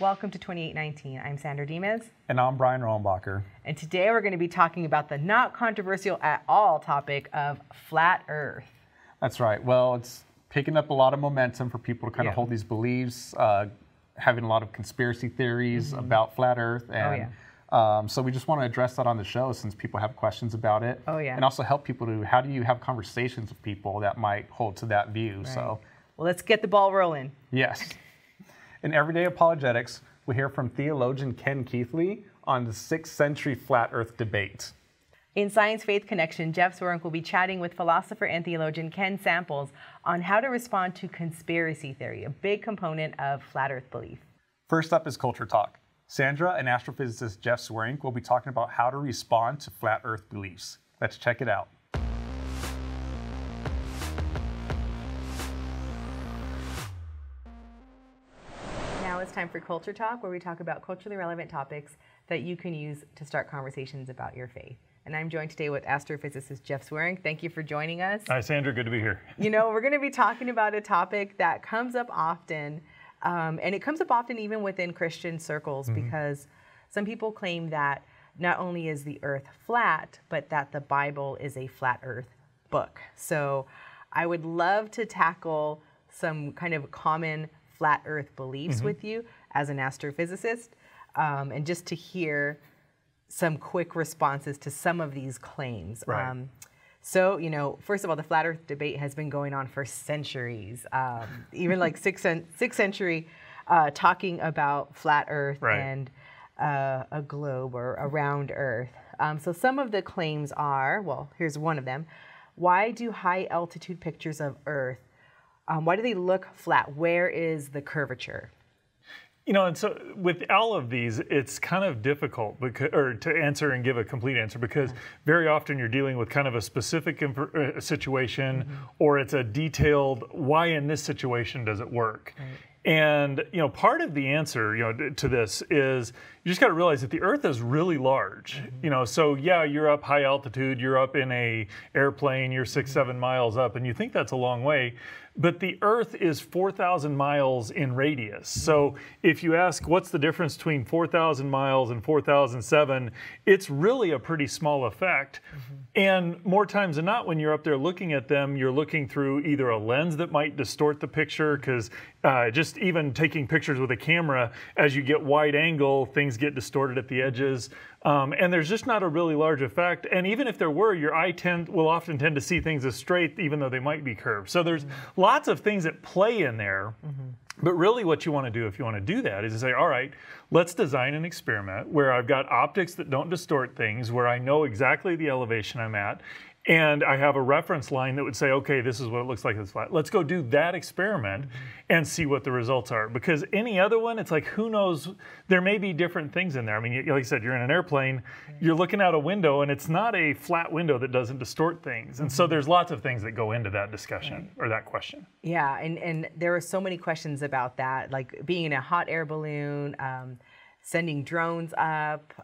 Welcome to 2819. I'm Sandra Dimas. And I'm Brian Rohenbacher. And today we're going to be talking about the not controversial at all topic of flat Earth. That's right. Well, it's picking up a lot of momentum for people to kind of hold these beliefs, having a lot of conspiracy theories about flat Earth. And so we just want to address that on the show since people have questions about it. And also help people to, how do you have conversations with people that might hold to that view? Right. So, well, let's get the ball rolling. Yes. In Everyday Apologetics, we hear from theologian Ken Keathley on the 6th century flat Earth debate. In Science Faith Connection, Jeff Zweerink will be chatting with philosopher and theologian Ken Samples on how to respond to conspiracy theory, a big component of flat Earth belief. First up is Culture Talk. Sandra and astrophysicist Jeff Zweerink will be talking about how to respond to flat Earth beliefs. Let's check it out. Now it's time for Culture Talk, where we talk about culturally relevant topics that you can use to start conversations about your faith. And I'm joined today with astrophysicist Jeff Zweerink. Thank you for joining us. Hi, Sandra. Good to be here. You know, we're going to be talking about a topic that comes up often, and it comes up often even within Christian circles, because some people claim that not only is the Earth flat, but that the Bible is a flat Earth book. So I would love to tackle some kind of common flat Earth beliefs with you as an astrophysicist, and just to hear some quick responses to some of these claims. Right. So, you know, first of all, the flat Earth debate has been going on for centuries, even like sixth century, talking about flat Earth and a globe or a round Earth. So some of the claims are, well, here's one of them. Why do high altitude pictures of Earth, why do they look flat? Where is the curvature? You know, and so with all of these, it's kind of difficult to answer and give a complete answer, because very often you're dealing with kind of a specific situation, or it's a detailed, why in this situation does it work? And, you know, part of the answer, you know, to this is you just got to realize that the Earth is really large. You know, so yeah, you're up high altitude, you're up in a airplane, you're 6-7 miles up, and you think that's a long way. But the Earth is 4,000 miles in radius. So if you ask what's the difference between 4,000 miles and 4,007, it's really a pretty small effect. And more times than not, when you're up there looking at them, you're looking through either a lens that might distort the picture, because just even taking pictures with a camera, as you get wide angle, things get distorted at the edges. And there's just not a really large effect. And even if there were, your eye will often tend to see things as straight, even though they might be curved. So there's lots of things that play in there. But really what you want to do if you want to do that is to say, all right, let's design an experiment where I've got optics that don't distort things, where I know exactly the elevation I'm at, and I have a reference line that would say, okay, this is what it looks like it's flat. Let's go do that experiment and see what the results are. Because any other one, it's like, who knows? There may be different things in there. I mean, like I said, you're in an airplane, you're looking out a window, and it's not a flat window that doesn't distort things. And so there's lots of things that go into that discussion or that question. Yeah, and there are so many questions about that, like being in a hot air balloon, sending drones up,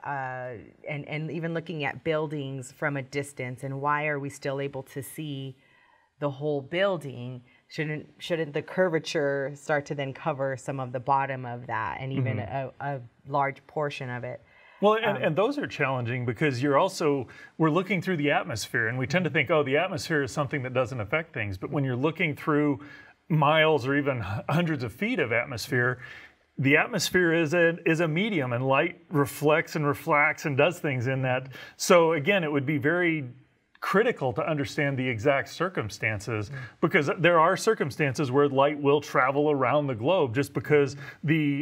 and even looking at buildings from a distance, and why are we still able to see the whole building? Shouldn't the curvature start to then cover some of the bottom of that, and even a large portion of it? Well, and those are challenging, because we're looking through the atmosphere, and we tend to think, oh, the atmosphere is something that doesn't affect things. But when you're looking through miles or even hundreds of feet of atmosphere, the atmosphere is a medium, and light reflects and refracts and does things in that. So again, it would be very critical to understand the exact circumstances, because there are circumstances where light will travel around the globe, just because the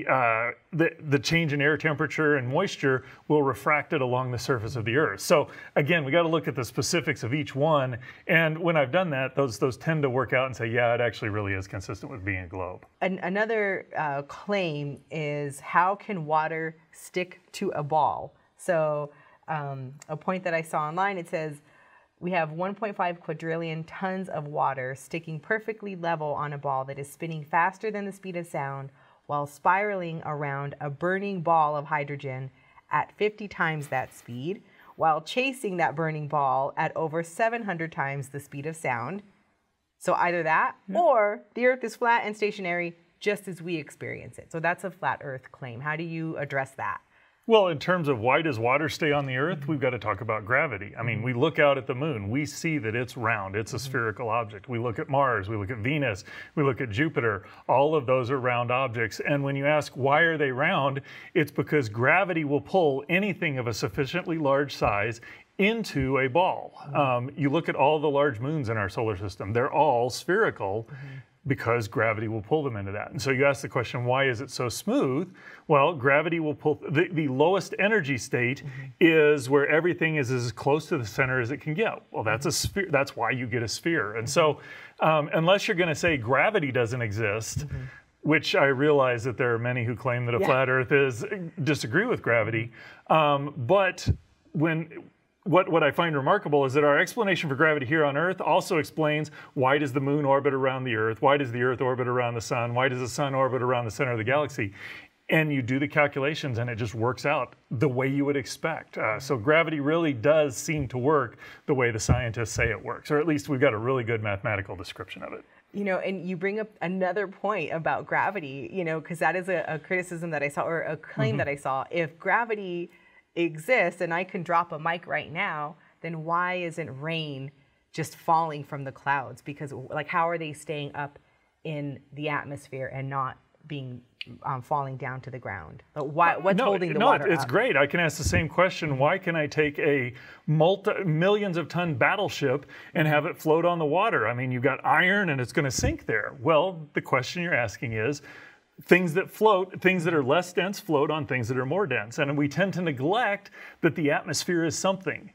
change in air temperature and moisture will refract it along the surface of the Earth. So again, we got to look at the specifics of each one. And when I've done that, those tend to work out and say, yeah, it actually really is consistent with being a globe. Another claim is, how can water stick to a ball? So a point that I saw online, it says, we have 1.5 quadrillion tons of water sticking perfectly level on a ball that is spinning faster than the speed of sound while spiraling around a burning ball of hydrogen at 50 times that speed, while chasing that burning ball at over 700 times the speed of sound. So either that, or the Earth is flat and stationary just as we experience it. So that's a flat earth claim. How do you address that? Well, in terms of why does water stay on the earth, we've got to talk about gravity. I mean, we look out at the moon, we see that it's round, it's a spherical object. We look at Mars, we look at Venus, we look at Jupiter, all of those are round objects. And when you ask why are they round, it's because gravity will pull anything of a sufficiently large size into a ball. You look at all the large moons in our solar system, they're all spherical. Because gravity will pull them into that. And so you ask the question, why is it so smooth? Well, gravity will pull, the lowest energy state is where everything is as close to the center as it can get. Well, that's a sphere, that's why you get a sphere. And so unless you're gonna say gravity doesn't exist, which I realize that there are many who claim that a flat earth disagree with gravity, but what I find remarkable is that our explanation for gravity here on Earth also explains why does the moon orbit around the Earth, why does the Earth orbit around the sun, why does the sun orbit around the center of the galaxy. And you do the calculations and it just works out the way you would expect. So gravity really does seem to work the way the scientists say it works, or at least we've got a really good mathematical description of it. You know, and you bring up another point about gravity, you know, because that is a criticism that I saw, or a claim that I saw. If gravity exists and I can drop a mic right now, then why isn't rain just falling from the clouds? Because like, how are they staying up in the atmosphere and not being falling down to the ground? But what's holding the water up? It's great. I can ask the same question. Why can I take a millions of ton battleship and have it float on the water? I mean, you've got iron and it's going to sink there. Well, the question you're asking is, things that float, things that are less dense float on things that are more dense. And we tend to neglect that the atmosphere is something.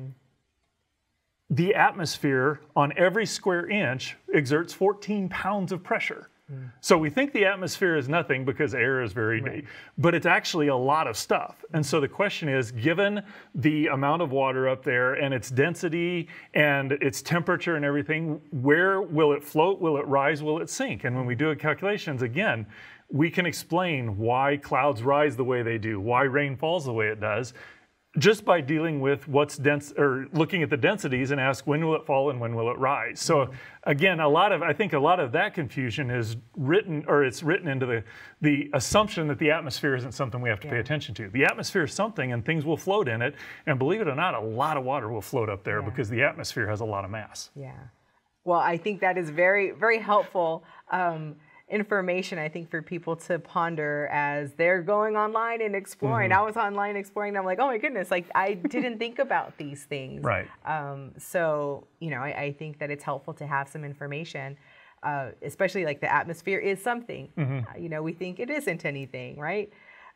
The atmosphere on every square inch exerts 14 pounds of pressure. So we think the atmosphere is nothing because air is very deep, but it's actually a lot of stuff. And so the question is, given the amount of water up there and its density and its temperature and everything, where will it float? Will it rise? Will it sink? And when we do calculations, again, we can explain why clouds rise the way they do, why rain falls the way it does, just by dealing with what's dense, or looking at the densities and ask when will it fall and when will it rise. So again, I think a lot of that confusion is written, or it's written into the assumption that the atmosphere isn't something we have to pay attention to. The atmosphere is something and things will float in it, and believe it or not, a lot of water will float up there because the atmosphere has a lot of mass. Yeah. Well, I think that is very, very helpful information, I think, for people to ponder as they're going online and exploring. I was online exploring, and I'm like, oh my goodness, like I didn't think about these things. Right. So, you know, I think that it's helpful to have some information, especially like the atmosphere is something. You know, we think it isn't anything, right?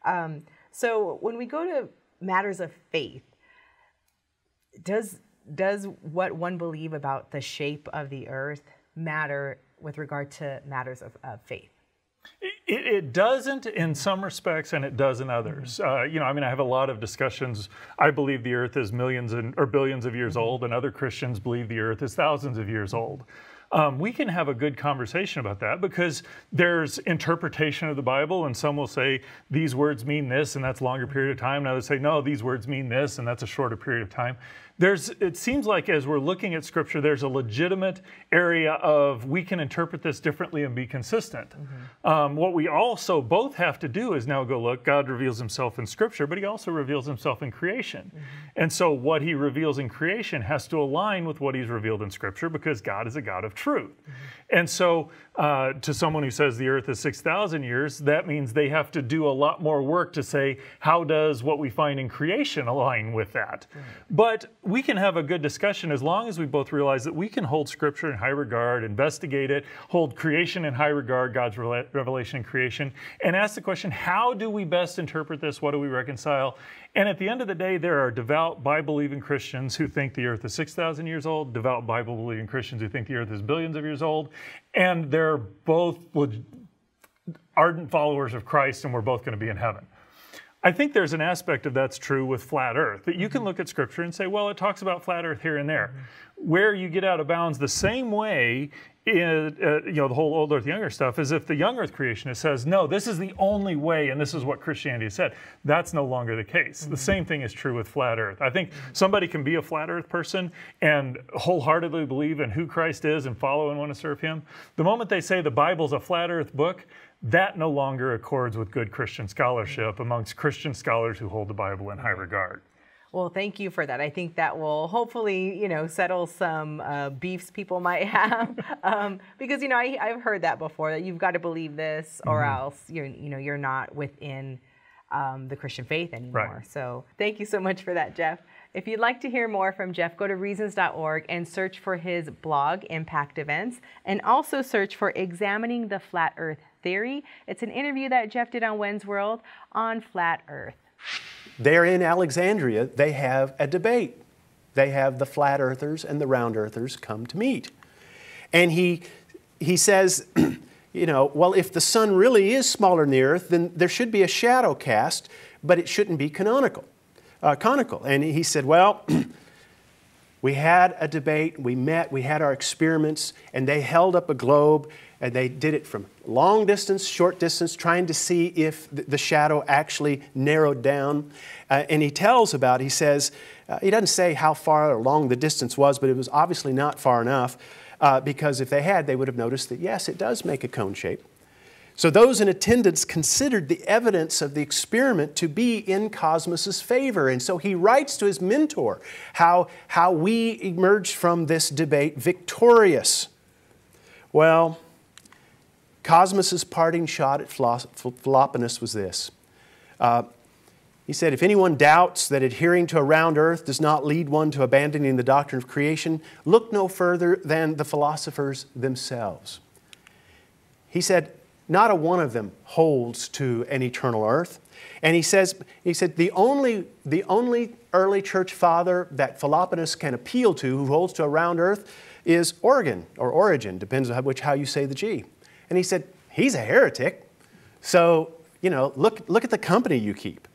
So when we go to matters of faith, does what one believe about the shape of the earth matter with regard to matters of faith? It doesn't in some respects, and it does in others. You know, I mean, I have a lot of discussions. I believe the earth is millions or billions of years old, and other Christians believe the earth is thousands of years old. We can have a good conversation about that because there's interpretation of the Bible, and some will say these words mean this, and that's a longer period of time, and others say, no, these words mean this, and that's a shorter period of time. It seems like as we're looking at Scripture, there's a legitimate area of we can interpret this differently and be consistent. What we also both have to do is now go look, God reveals himself in Scripture, but he also reveals himself in creation. And so what he reveals in creation has to align with what he's revealed in Scripture because God is a God of truth. And so to someone who says the earth is 6,000 years, that means they have to do a lot more work to say, how does what we find in creation align with that? But we can have a good discussion as long as we both realize that we can hold Scripture in high regard, investigate it, hold creation in high regard, God's revelation in creation, and ask the question, how do we best interpret this? What do we reconcile? And at the end of the day, there are devout Bible-believing Christians who think the earth is 6,000 years old, devout Bible-believing Christians who think the earth is billions of years old, and they're both ardent followers of Christ, and we're both going to be in heaven. I think there's an aspect of that's true with flat earth, that you can look at Scripture and say, well, it talks about flat earth here and there. Where you get out of bounds the same way the whole old earth, young earth stuff is if the young earth creationist says, no, this is the only way and this is what Christianity has said, that's no longer the case. The same thing is true with flat earth. I think somebody can be a flat earth person and wholeheartedly believe in who Christ is and follow and want to serve him. The moment they say the Bible's a flat earth book, that no longer accords with good Christian scholarship amongst Christian scholars who hold the Bible in high regard. Well, thank you for that. I think that will hopefully, settle some beefs people might have, because I've heard that before, that you've got to believe this or else you're not within the Christian faith anymore. Right. So thank you so much for that, Jeff. If you'd like to hear more from Jeff, go to reasons.org and search for his blog, Impact Events, and also search for Examining the Flat Earth Theory. It's an interview that Jeff did on When's World on Flat Earth. There in Alexandria, they have a debate. They have the flat earthers and the round earthers come to meet. And he says, well, if the sun really is smaller than the earth, then there should be a shadow cast, but it shouldn't be conical. And he said, well, we had a debate, we met, we had our experiments, and they held up a globe, and they did it from long distance, short distance, trying to see if the shadow actually narrowed down. And he says, he doesn't say how far along the distance was, but it was obviously not far enough, because if they had, they would have noticed that, yes, it does make a cone shape. So those in attendance considered the evidence of the experiment to be in Cosmos's favor. And so he writes to his mentor how we emerged from this debate victorious. Well, Cosmos's parting shot at Philoponus was this. He said, if anyone doubts that adhering to a round earth does not lead one to abandoning the doctrine of creation, look no further than the philosophers themselves. He said, not a one of them holds to an eternal earth. And he said, the only early church father that Philoponus can appeal to who holds to a round earth is Origen, or Origen, depends on how you say the G. And he said, he's a heretic. So, look at the company you keep.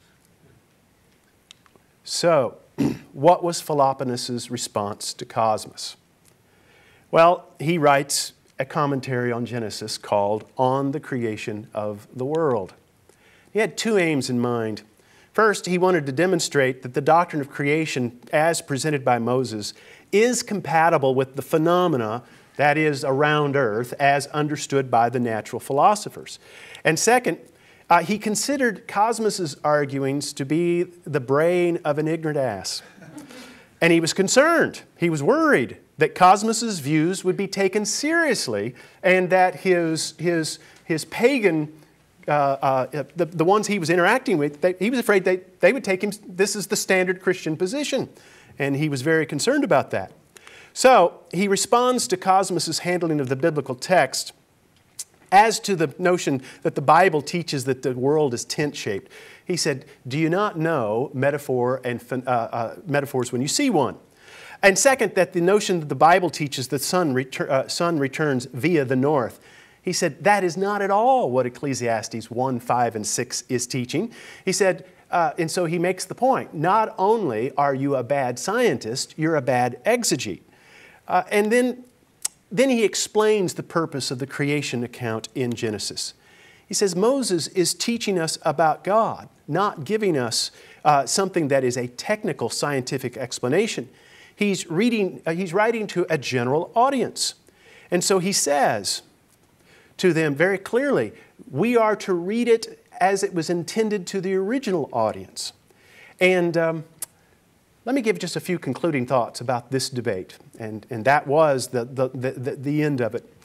So, what was Philoponus' response to Cosmos? Well, he writes a commentary on Genesis called On the Creation of the World. He had two aims in mind. First, he wanted to demonstrate that the doctrine of creation as presented by Moses is compatible with the phenomena, that is, around earth, as understood by the natural philosophers. And second, he considered Cosmos's arguings to be the brain of an ignorant ass. And he was concerned, he was worried that Cosmos's views would be taken seriously and that his pagan, the ones he was interacting with, he was afraid they would take him, this is the standard Christian position. And he was very concerned about that. So he responds to Cosmos's handling of the biblical text as to the notion that the Bible teaches that the world is tent-shaped. He said, do you not know metaphors when you see one? And second, that the notion that the Bible teaches the sun returns via the north. He said, that is not at all what Ecclesiastes 1, 5, and 6 is teaching. He said, and so he makes the point, not only are you a bad scientist, you're a bad exegete. And then he explains the purpose of the creation account in Genesis. He says Moses is teaching us about God, not giving us something that is a technical scientific explanation. He's writing to a general audience. And so he says to them very clearly, we are to read it as it was intended to the original audience. And let me give just a few concluding thoughts about this debate. And that was the end of it.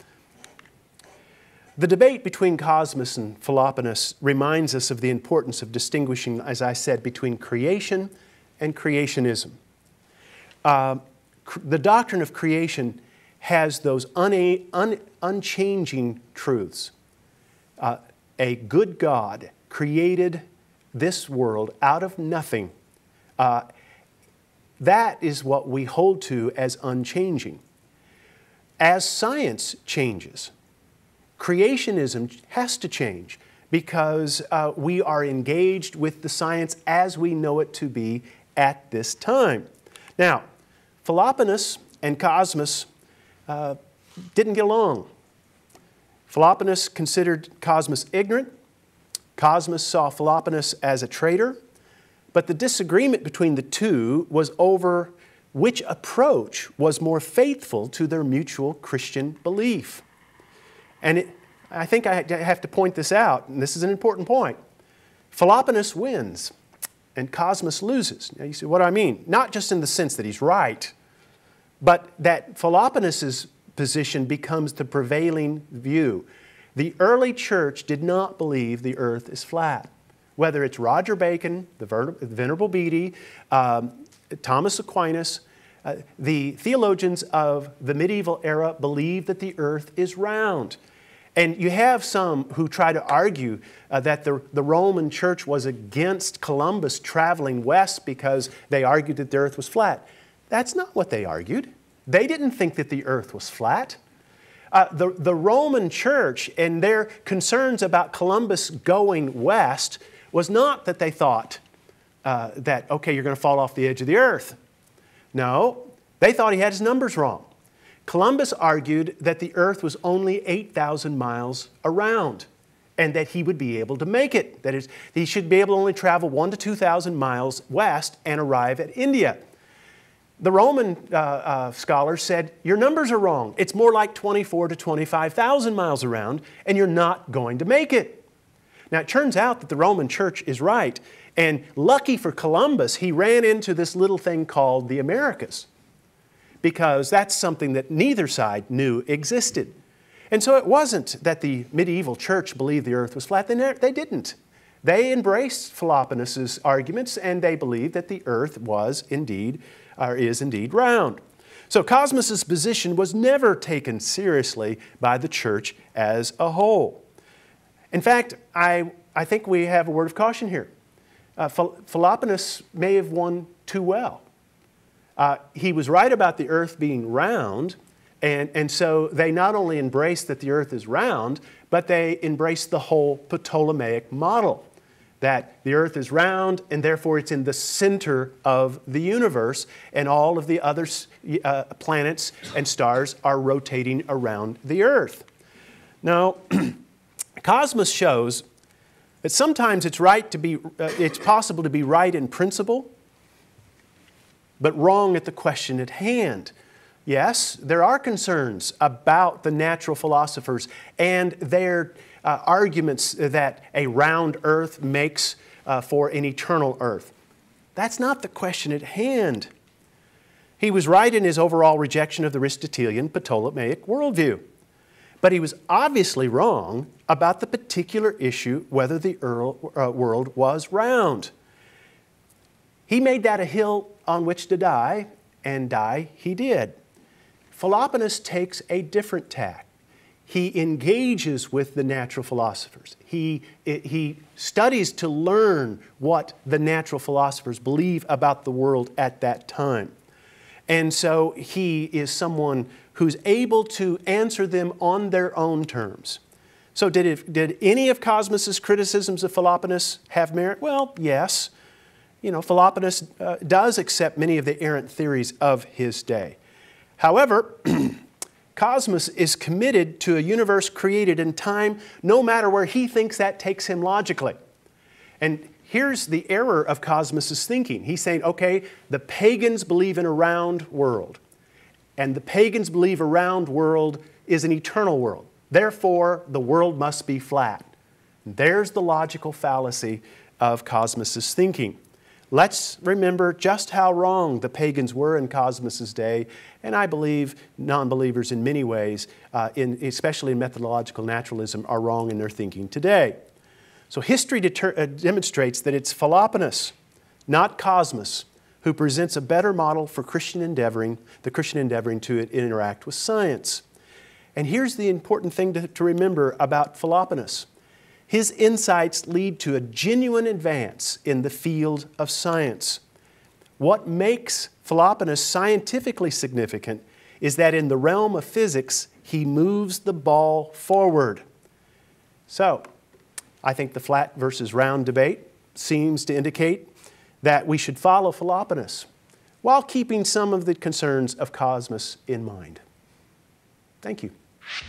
The debate between Cosmos and Philoponus reminds us of the importance of distinguishing, as I said, between creation and creationism. The doctrine of creation has those unchanging truths. A good God created this world out of nothing. That is what we hold to as unchanging. As science changes, creationism has to change because we are engaged with the science as we know it to be at this time. Now, Philoponus and Cosmos didn't get along. Philoponus considered Cosmas ignorant. Cosmas saw Philoponus as a traitor. But the disagreement between the two was over which approach was more faithful to their mutual Christian belief. And I think I have to point this out, and this is an important point. Philoponus wins, and Cosmas loses. Now you see what I mean? Not just in the sense that he's right, but that Philoponus's position becomes the prevailing view. The early church did not believe the earth is flat. Whether it's Roger Bacon, the Venerable Bede, Thomas Aquinas, the theologians of the medieval era believed that the earth is round. And you have some who try to argue that the Roman church was against Columbus traveling west because they argued that the earth was flat. That's not what they argued. They didn't think that the earth was flat. The Roman church and their concerns about Columbus going west was not that they thought that, okay, you're going to fall off the edge of the earth. No, they thought he had his numbers wrong. Columbus argued that the earth was only 8,000 miles around and that he would be able to make it. That is, he should be able to only travel 1,000 to 2,000 miles west and arrive at India. The Roman scholars said, your numbers are wrong. It's more like 24,000 to 25,000 miles around, and you're not going to make it. Now, it turns out that the Roman church is right. And lucky for Columbus, he ran into this little thing called the Americas, because that's something that neither side knew existed. And so it wasn't that the medieval church believed the earth was flat. They didn't. They embraced Philoponus's arguments, and they believed that the earth was indeed, or is indeed round. So Cosmas's position was never taken seriously by the church as a whole. In fact, I think we have a word of caution here. Philoponus may have won too well. He was right about the earth being round, and so they not only embraced that the earth is round, but they embraced the whole Ptolemaic model, that the earth is round and therefore it's in the center of the universe, and all of the other planets and stars are rotating around the earth. Now, Cosmas shows that sometimes it's possible to be right in principle, but wrong at the question at hand. Yes, there are concerns about the natural philosophers and their arguments that a round earth makes for an eternal earth. That's not the question at hand. He was right in his overall rejection of the Aristotelian Ptolemaic worldview. But he was obviously wrong about the particular issue whether the world was round. He made that a hill on which to die, and die he did. Philoponus takes a different tack. He engages with the natural philosophers. He studies to learn what the natural philosophers believe about the world at that time. And so he is someone who's able to answer them on their own terms. So did any of Cosmas's criticisms of Philoponus have merit? Well, yes. You know, Philoponus does accept many of the errant theories of his day. However, Cosmas is committed to a universe created in time, no matter where he thinks that takes him logically. And here's the error of Cosmas's thinking. He's saying, okay, the pagans believe in a round world, and the pagans believe a round world is an eternal world. Therefore, the world must be flat. And there's the logical fallacy of Cosmas's thinking. Let's remember just how wrong the pagans were in Cosmas's day, and I believe non-believers in many ways, especially in methodological naturalism, are wrong in their thinking today. So history demonstrates that it's Philoponus, not Cosmas, who presents a better model for the Christian endeavoring to interact with science. And here's the important thing to remember about Philoponus. His insights lead to a genuine advance in the field of science. What makes Philoponus scientifically significant is that in the realm of physics, he moves the ball forward. So, I think the flat versus round debate seems to indicate that we should follow Philoponus while keeping some of the concerns of Cosmas in mind. Thank you.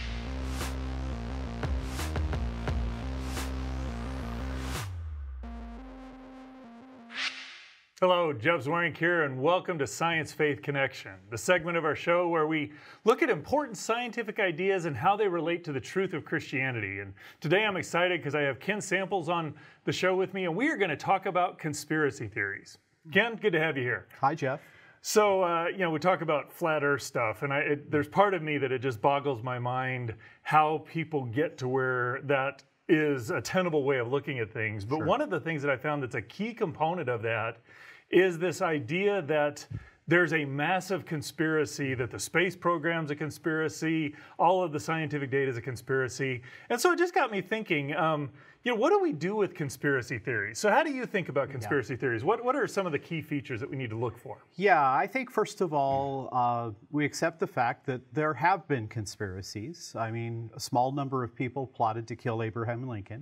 Hello, Jeff Zwarenk here, and welcome to Science Faith Connection, the segment of our show where we look at important scientific ideas and how they relate to the truth of Christianity. And today I'm excited because I have Ken Samples on the show with me, and we are going to talk about conspiracy theories. Ken, good to have you here. Hi, Jeff. So, we talk about flat Earth stuff, and there's part of me that it just boggles my mind how people get to where that is a tenable way of looking at things. But one of the things that I found that's a key component of that is this idea that there's a massive conspiracy, that the space program's a conspiracy, all of the scientific data is a conspiracy. And so it just got me thinking, what do we do with conspiracy theories? So how do you think about conspiracy theories? What are some of the key features that we need to look for? Yeah, I think first of all, we accept the fact that there have been conspiracies. I mean, a small number of people plotted to kill Abraham Lincoln.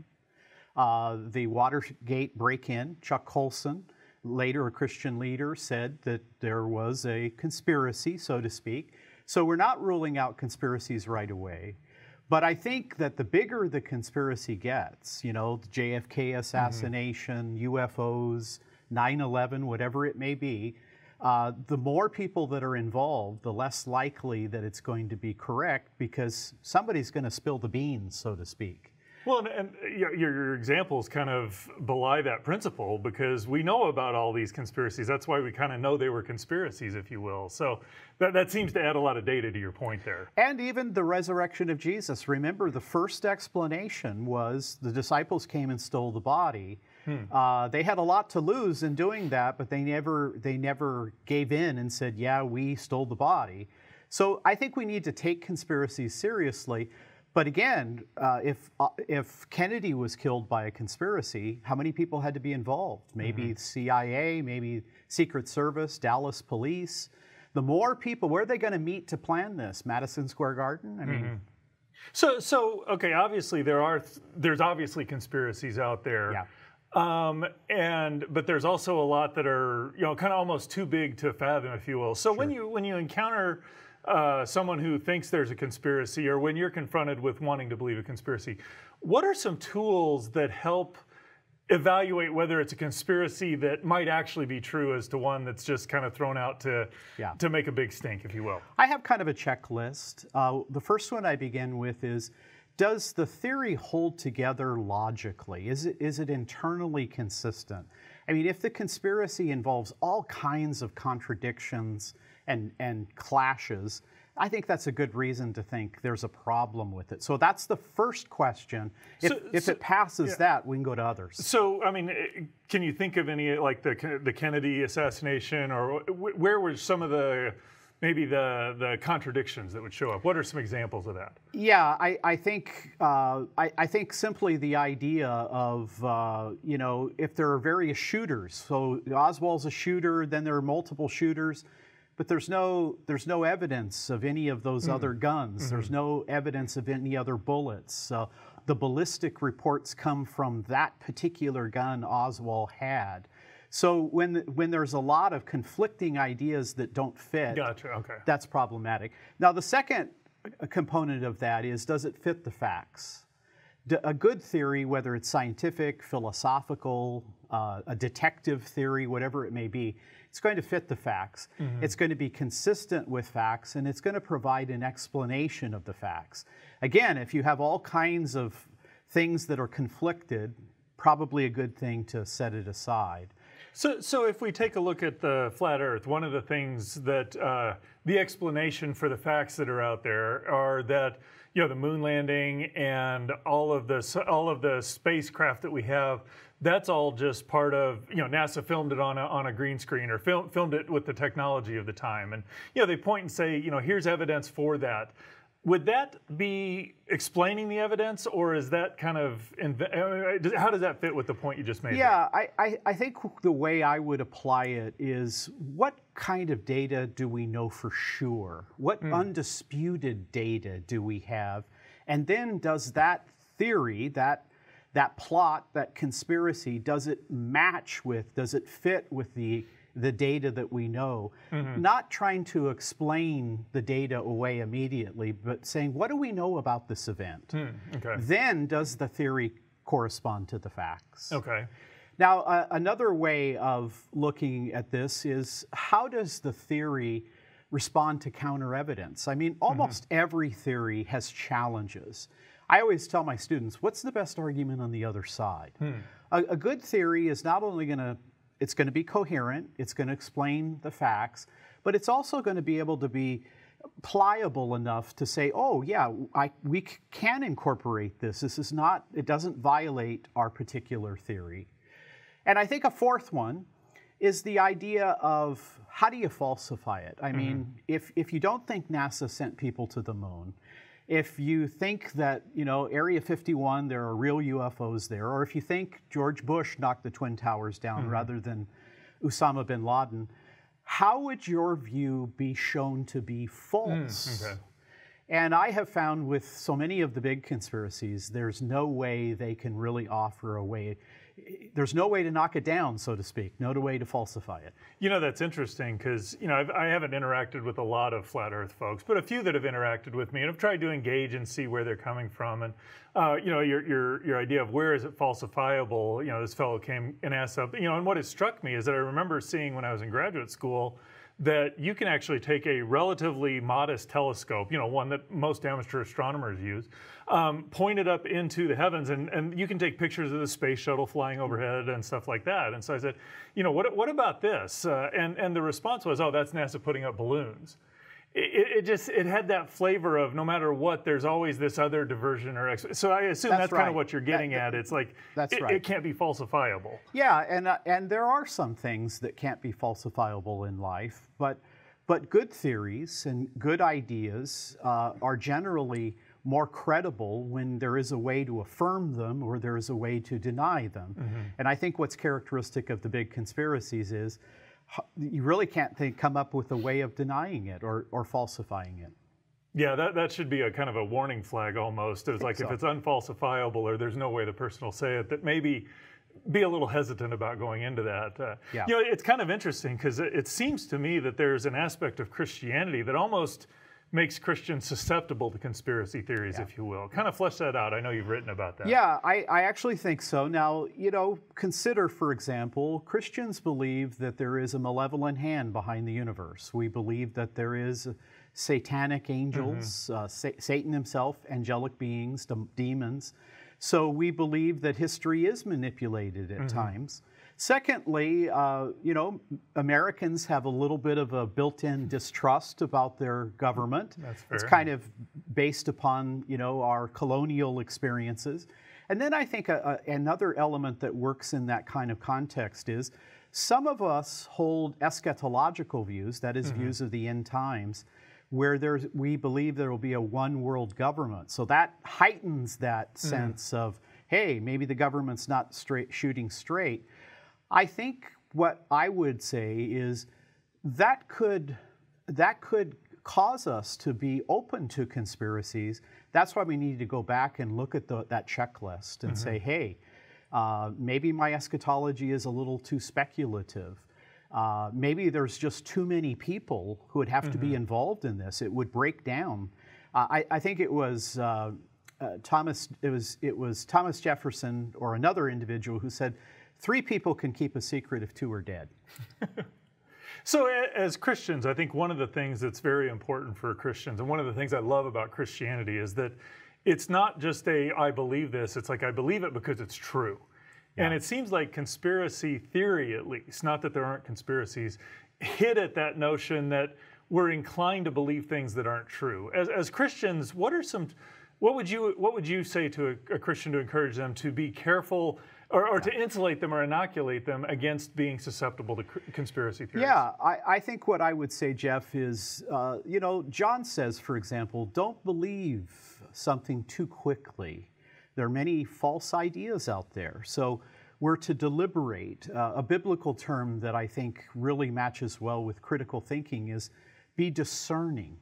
The Watergate break-in, Chuck Colson, later a Christian leader, said that there was a conspiracy, so to speak. So we're not ruling out conspiracies right away. But I think that the bigger the conspiracy gets, the JFK assassination, UFOs, 9/11, whatever it may be, the more people that are involved, the less likely that it's going to be correct because somebody's going to spill the beans, so to speak. Well, and your examples kind of belie that principle because we know about all these conspiracies. That's why we kind of know they were conspiracies, if you will. So that seems to add a lot of data to your point there. And even the resurrection of Jesus. Remember, the first explanation was the disciples came and stole the body. They had a lot to lose in doing that, but they never gave in and said, yeah, we stole the body. So I think we need to take conspiracies seriously. But again, if Kennedy was killed by a conspiracy, how many people had to be involved? Maybe CIA, maybe Secret Service, Dallas Police. The more people, where are they going to meet to plan this? Madison Square Garden? I mean, so okay, obviously there's obviously conspiracies out there. Yeah. But there's also a lot that are kind of almost too big to fathom, if you will. So when you encounter someone who thinks there's a conspiracy, or when you're confronted with wanting to believe a conspiracy, what are some tools that help evaluate whether it's a conspiracy that might actually be true as to one that's just kind of thrown out to make a big stink, if you will? I have kind of a checklist. The first one I begin with is, does the theory hold together logically? Is it internally consistent? I mean, if the conspiracy involves all kinds of contradictions and clashes, I think that's a good reason to think there's a problem with it. So that's the first question. If it passes that, we can go to others. So, I mean, can you think of any, like the Kennedy assassination, or where were some of maybe the contradictions that would show up? What are some examples of that? Yeah, I think simply the idea of if there are various shooters. So Oswald's a shooter, then there are multiple shooters, but there's no evidence of any of those other guns. There's no evidence of any other bullets. The ballistic reports come from that particular gun Oswald had. So when there's a lot of conflicting ideas that don't fit, that's problematic. Now the second component of that is, does it fit the facts? A good theory, whether it's scientific, philosophical, a detective theory, whatever it may be, it's going to fit the facts. It's going to be consistent with facts, and it's going to provide an explanation of the facts. Again, if you have all kinds of things that are conflicted, probably a good thing to set it aside. So if we take a look at the flat Earth, one of the things that the explanation for the facts that are out there are that the moon landing and all of the spacecraft that we have, that's all just part of, NASA filmed it on a green screen, or filmed it with the technology of the time, and they point and say, here's evidence for that. Would that be explaining the evidence, or is that kind of, how does that fit with the point you just made? Yeah, I think the way I would apply it is, what kind of data do we know for sure? What undisputed data do we have? And then does that theory, that plot, that conspiracy, does it fit with the the data that we know, not trying to explain the data away immediately, but saying, what do we know about this event? Okay. Then does the theory correspond to the facts? Okay. Now, another way of looking at this is, how does the theory respond to counter evidence? I mean, almost every theory has challenges. I always tell my students, what's the best argument on the other side? A good theory is not only it's going to be coherent, it's going to explain the facts, but it's also going to be able to be pliable enough to say, oh yeah, we can incorporate this. This is not, it doesn't violate our particular theory. And I think a fourth one is the idea of, how do you falsify it? I mean, if you don't think NASA sent people to the moon, if you think that, you know, Area 51, there are real UFOs there, or if you think George Bush knocked the Twin Towers down rather than Osama bin Laden, how would your view be shown to be false? Okay. And I have found with so many of the big conspiracies, there's no way they can really offer a way. There's no way to knock it down, so to speak, no way to falsify it. You know, that's interesting because, you know, I haven't interacted with a lot of flat Earth folks, but a few that have interacted with me, and I've tried to engage and see where they're coming from. And, you know, your idea of where is it falsifiable, you know, this fellow came and asked something, you know, and what has struck me is that I remember seeing when I was in graduate school that you can actually take a relatively modest telescope, you know, one that most amateur astronomers use, point it up into the heavens, and you can take pictures of the space shuttle flying overhead and stuff like that. And so I said, you know, what about this? And the response was, oh, that's NASA putting up balloons. It had that flavor of, no matter what, there's always this other diversion or so I assume that's kind of what you're getting at. It's like it can't be falsifiable. Yeah, and there are some things that can't be falsifiable in life, but good theories and good ideas are generally more credible when there is a way to affirm them or there is a way to deny them. And I think what's characteristic of the big conspiracies is you really can't come up with a way of denying it or falsifying it. Yeah, that should be a kind of a warning flag almost. It's like, if it's unfalsifiable or there's no way the person will say it, that maybe be a little hesitant about going into that. You know, it's kind of interesting because it seems to me that there's an aspect of Christianity that almost makes Christians susceptible to conspiracy theories, if you will. Kind of flesh that out. I know you've written about that. Yeah, I actually think so. Now, you know, consider, for example, Christians believe that there is a malevolent hand behind the universe. We believe that there is satanic angels, Satan himself, angelic beings, demons. So we believe that history is manipulated at times. Secondly, you know, Americans have a little bit of a built-in distrust about their government. That's fair. It's kind of based upon, you know, our colonial experiences. And then I think another element that works in that kind of context is some of us hold eschatological views, that is, views of the end times, where we believe there will be a one-world government. So that heightens that sense of, hey, maybe the government's not shooting straight. I think what I would say is that could cause us to be open to conspiracies. That's why we need to go back and look at that checklist and say, hey, maybe my eschatology is a little too speculative. Maybe there's just too many people who would have to be involved in this. It would break down. I think it was Thomas Jefferson or another individual who said, 3 people can keep a secret if 2 are dead. So as Christians, I think one of the things that's very important for Christians, and one of the things I love about Christianity, is that it's not just I believe this, it's like I believe it because it's true. And it seems like conspiracy theory, at least, not that there aren't conspiracies, hit at that notion that we're inclined to believe things that aren't true. As Christians, what would you say to a Christian to encourage them to be careful or to insulate them or inoculate them against being susceptible to conspiracy theories? Yeah, I think what I would say, Jeff, is, you know, John says, for example, don't believe something too quickly. There are many false ideas out there. So we're to deliberate. A biblical term that I think really matches well with critical thinking is be discerning.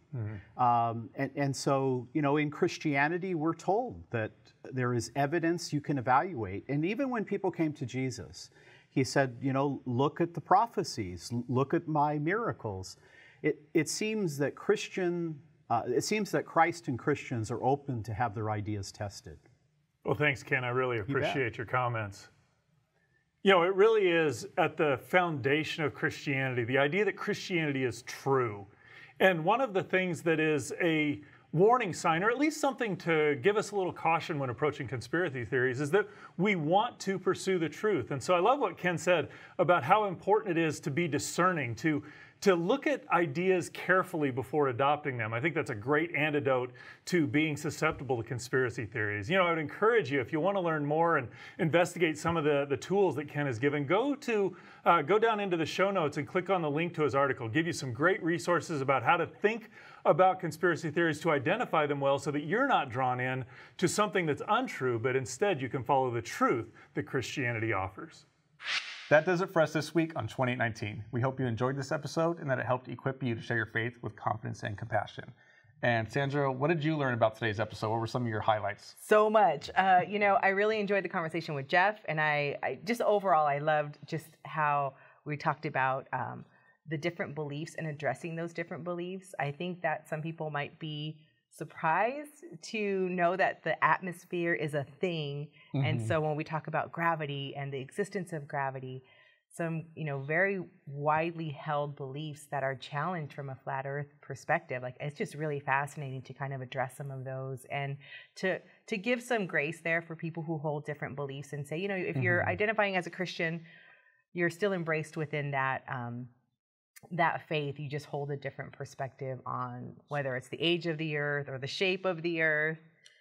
And so, you know, in Christianity, we're told that there is evidence you can evaluate. And even when people came to Jesus, He said, you know, look at the prophecies, look at my miracles. It seems that Christ and Christians are open to have their ideas tested. Well, thanks, Ken. I really appreciate your comments. You know, it really is at the foundation of Christianity, the idea that Christianity is true. And one of the things that is a warning sign, or at least something to give us a little caution when approaching conspiracy theories, is that we want to pursue the truth. And so I love what Ken said about how important it is to be discerning, to look at ideas carefully before adopting them. I think that's a great antidote to being susceptible to conspiracy theories. You know, I would encourage you, if you want to learn more and investigate some of the tools that Ken has given, go down into the show notes and click on the link to his article. Give you some great resources about how to think about conspiracy theories, to identify them well so that you're not drawn in to something that's untrue, but instead you can follow the truth that Christianity offers. That does it for us this week on 2819. We hope you enjoyed this episode and that it helped equip you to share your faith with confidence and compassion. And Sandra, what did you learn about today's episode? What were some of your highlights? So much. You know, I really enjoyed the conversation with Jeff, and I just overall, I loved just how we talked about the different beliefs and addressing those different beliefs. I think that some people might be surprised to know that the atmosphere is a thing. Mm-hmm. And so when we talk about gravity and the existence of gravity, some, you know, very widely held beliefs that are challenged from a flat earth perspective. Like, it's just really fascinating to kind of address some of those and to give some grace there for people who hold different beliefs and say, you know, if you're identifying as a Christian, you're still embraced within that that faith. You just hold a different perspective on whether it's the age of the earth or the shape of the earth.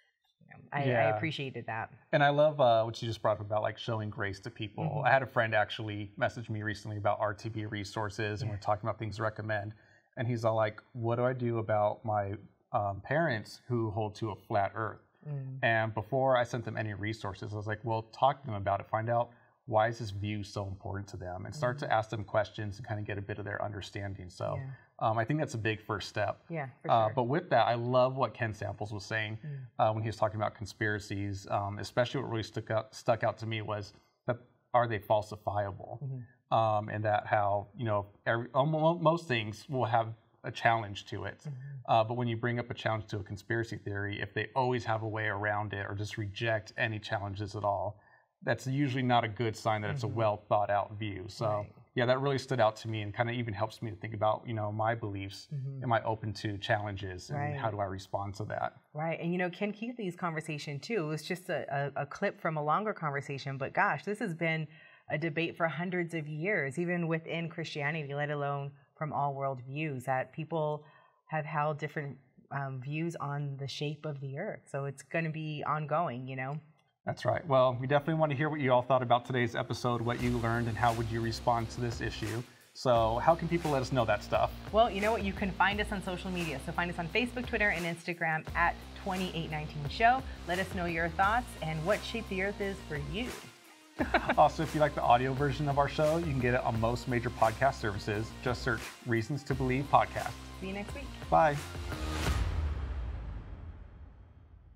I appreciated that. And I love what you just brought up about like showing grace to people. Mm-hmm. I had a friend actually message me recently about RTB resources, and we're talking about things to recommend. And he's all like, what do I do about my parents who hold to a flat earth? And before I sent them any resources, I was like, well, talk to them about it. Find out, why is this view so important to them? And start to ask them questions and kind of get a bit of their understanding. So I think that's a big first step. Yeah, for sure. But with that, I love what Ken Samples was saying when he was talking about conspiracies. Especially what really stuck out to me was that, are they falsifiable? And that how, you know, most things will have a challenge to it. But when you bring up a challenge to a conspiracy theory, if they always have a way around it or just reject any challenges at all, that's usually not a good sign that it's a well thought out view. So yeah, that really stood out to me and kind of even helps me to think about, you know, my beliefs. Am I open to challenges and how do I respond to that? Right. And, you know, Ken Keithley's conversation too, it was just a clip from a longer conversation, but gosh, this has been a debate for hundreds of years, even within Christianity, let alone from all world views, that people have held different views on the shape of the earth. So it's going to be ongoing, you know. That's right. Well, we definitely want to hear what you all thought about today's episode, what you learned, and how would you respond to this issue. So how can people let us know that stuff? Well, you know what? You can find us on social media. So find us on Facebook, Twitter, and Instagram at 2819show. Let us know your thoughts and what shape the earth is for you. Also, if you like the audio version of our show, you can get it on most major podcast services. Just search Reasons to Believe podcast. See you next week. Bye.